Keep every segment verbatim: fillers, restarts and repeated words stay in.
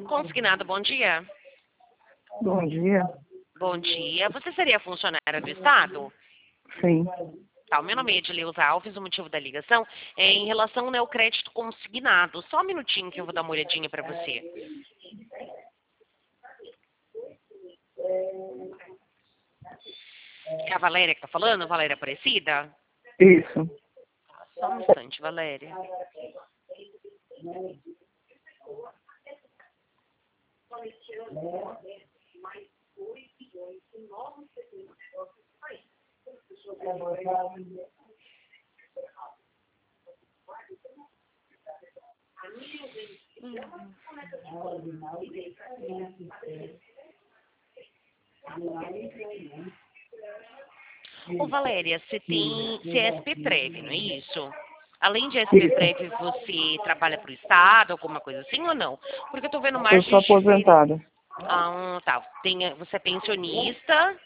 Consignado, bom dia. Bom dia. Bom dia. Você seria funcionária do Estado? Sim. Tá, o meu nome é Edileuza Alves, o motivo da ligação é em relação ao crédito consignado. Só um minutinho que eu vou dar uma olhadinha para você. É a Valéria que tá falando? Valéria Aparecida? Isso. Só um instante, Valéria. Ô, Valéria, você tem C S P Prev, não é isso? Além de S P Prev, você trabalha para o Estado, alguma coisa assim ou não? Porque eu tô vendo Eu margens sou diferentes. aposentada. Ah, tá. Tem, você é pensionista?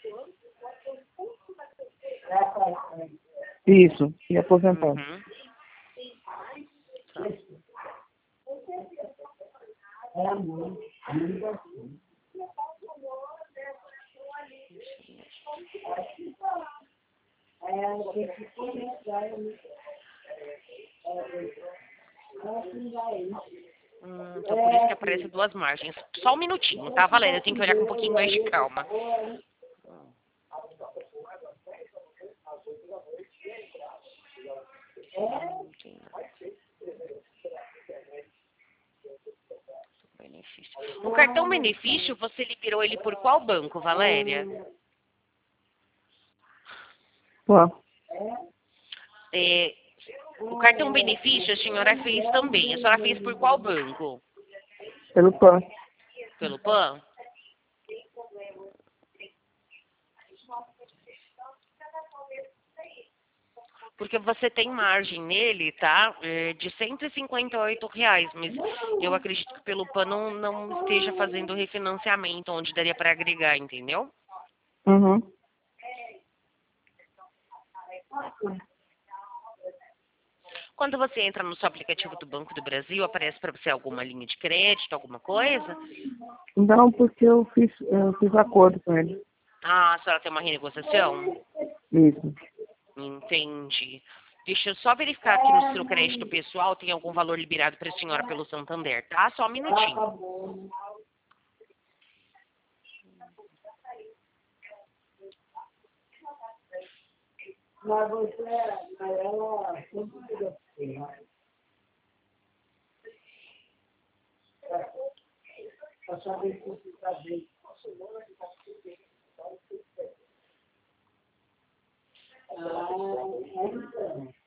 Isso. E aposentada. Uhum. Hum, então por isso que aparece duas margens. Só um minutinho, tá, Valéria? Eu tenho que olhar com um pouquinho mais de calma. Benefício. O cartão benefício, você liberou ele por qual banco, Valéria? Pô, É, o cartão benefício a senhora fez também. A senhora fez por qual banco? pelo P A N. Pelo P A N? Porque você tem margem nele, tá? É, de cento e cinquenta e oito reais. Mas eu acredito que pelo P A N não, não esteja fazendo refinanciamento, onde daria para agregar, entendeu? Uhum. Quando você entra no seu aplicativo do Banco do Brasil, aparece para você alguma linha de crédito, alguma coisa? Não, porque eu fiz, eu fiz acordo com ele. Ah, a senhora tem uma renegociação? Isso. Entendi. Deixa eu só verificar aqui no seu crédito pessoal, tem algum valor liberado para a senhora pelo Santander, tá? Só um minutinho. Mas você, ela, pra saber se você está bem. Ah, é